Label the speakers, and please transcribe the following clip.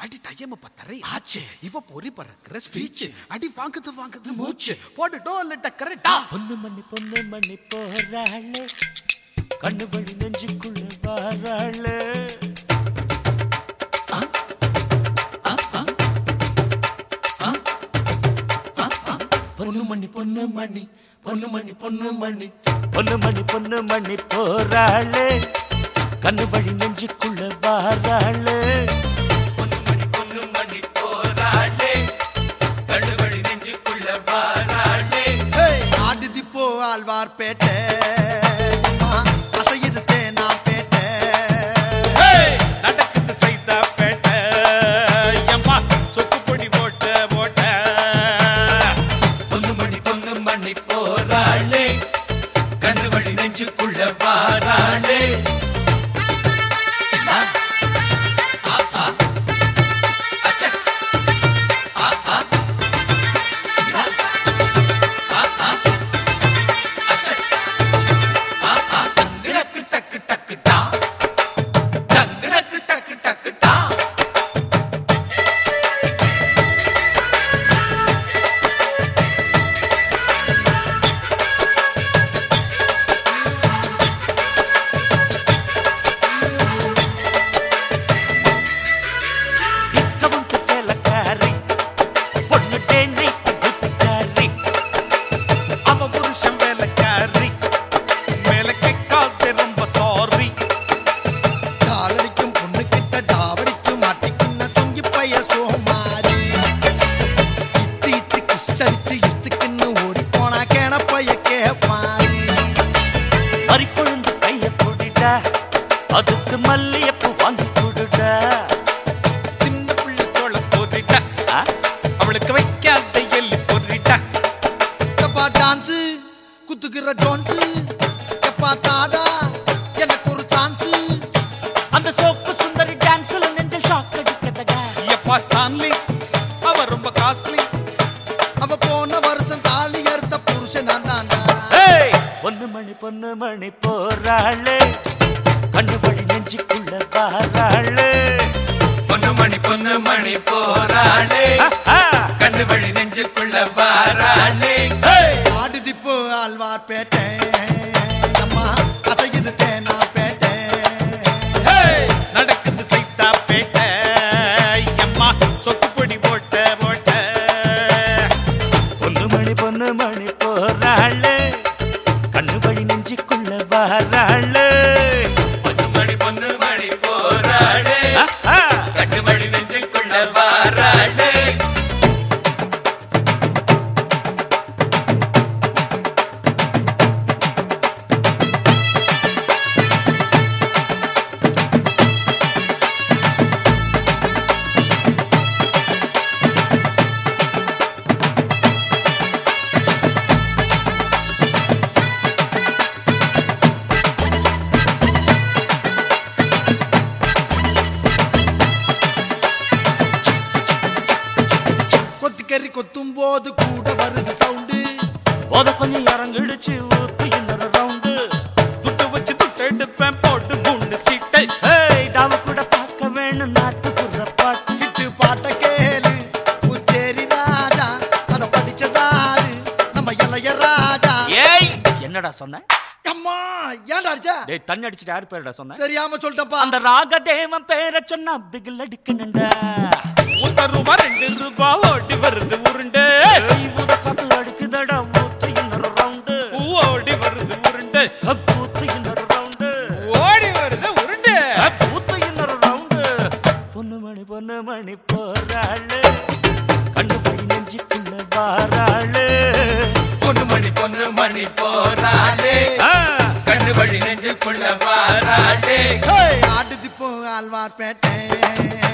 Speaker 1: அடி டைம் 10:30 ஆச்சு. இவ பொறி பறக்கிற ஸ்பீச். அடி வாங்குது மூச்சு. போடு டோல்ட்ட கரெக்டா.
Speaker 2: பொண்ணு மணி போறாளே, கண்ணு வழி நெஞ்சுக்குள்ள வாராளே. பொண்ணு மணி போறாளே, கண்ணு வழி நெஞ்சுக்குள்ள வாராளே. பொண்ணு மணி போறாளே, கண்ணு வழி நெஞ்சுக்குள்ள வாராளே.
Speaker 3: ஆடுதி போ ஆழ்வார்பேட்டை, அசையுது தேனா பேட்டை.
Speaker 1: நடக்குது சைதா பேட்டை, எம்மா சொக்கு பொடி போட்ட.
Speaker 2: பொண்ணு மணி போறாளே, கண்ணு வழி நெஞ்சுக்குள்ள வாராளே. அதுக்கு மல்லியப்பு வாங்கி கொடுடா.
Speaker 1: சின்ன புள்ளி சோள போரிட்டா, அவளுக்கு வைக்காத எள்ளி போரிட்டா.
Speaker 3: எப்பா டான்ஸ் குத்துக்கிற ஜோன்ஸ், எப்பா தாடா எனக்கு ஒரு சான்ஸ்.
Speaker 2: அந்த சோப்பு சுந்தரி டான்ஸ்ல நெஞ்சில் ஷாக் அடிக்கதடா.
Speaker 1: எப்பா ஸ்டான்லி அவ ரொம்ப காஸ்ட்லி.
Speaker 3: அவ போன வருஷம் தாலி அறுத்த புருஷன் நான் தாண்டா.
Speaker 2: பொண்ணு மணி போறாளே, கண்ணு வழி நெஞ்சுக்குள்ள வாராளே. பொண்ணு மணி போறாளே, கண்ணு வழி நெஞ்சுக்குள்ள வாராளே.
Speaker 3: ஆடுதி போ ஆழ்வார்பேட்டை, அம்மா அசையுது தேனா பேட்டை.
Speaker 1: நடக்குது சைதா பேட்டை, எம்மா சொக்கு பொடி போட்ட.
Speaker 2: பொண்ணு மணி போறாளே, கண்ணு வழி நெஞ்சுக்குள்ள வாராளே. பொண்ணு மணி போறாளே, கண்ணு வழி நெஞ்சுக்குள்ள வாராளே.
Speaker 3: கொத்திக்கறி கொத்தும் போது கூட வருது சவுண்டு.
Speaker 2: போத கொஞ்சம் இறங்கிடுச்சு, ஊத்து இன்னொரு ரவுண்டு.
Speaker 1: துட்டு வச்சு துட்டு எடுப்பேன், போட்டு 3 சீட்டை.
Speaker 2: டாவ கூட பார்க்க வேணும் நாட்டுக்குற பாட்டு.
Speaker 3: இட்டு பாட்ட கேளு புச்சேரி ராஜா, அத படிச்சதாரு நம்ம இளைய ராஜா.
Speaker 2: ஏய் என்னடா சொன்ன?
Speaker 3: அம்மா ஏன்டா அடிச்சா?
Speaker 2: டேய் தண்ணி அடிச்சிட்டு யார் பேருடா சொன்ன?
Speaker 3: தெரியாம சொல்லிட்டப்பா.
Speaker 2: அந்த ராகதேவன் பேரை சொன்னா பிகில் அடிக்கணும்டா.
Speaker 1: ₹1 ₹2 ஓடி வருது உருண்டை.
Speaker 2: ஊத காத்து அடிக்குதடா, ஊத்து இன்னொரு ரவுண்டு.
Speaker 1: ஓடி வருது உருண்டை.
Speaker 2: ஊத்து இன்னொரு ரவுண்டு.
Speaker 1: ஓடி வருது உருண்டை.
Speaker 2: ஊத்து இன்னொரு ரவுண்டு. பொண்ணு மணி போறாளே, கண்ணு வழி நெஞ்சுக்குள்ள வாராளே. பொண்ணு மணி போறாளே, கண்ணு வழி நெஞ்சுக்குள்ள வாராளே.
Speaker 3: ஆடுதி போ ஆழ்வார்பேட்டை.